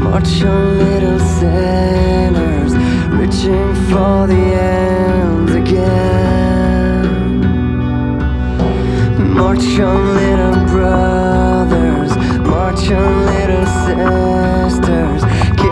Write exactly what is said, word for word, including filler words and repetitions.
March on, little sinners, reaching for the end again. March on, little brothers, march on, little sisters.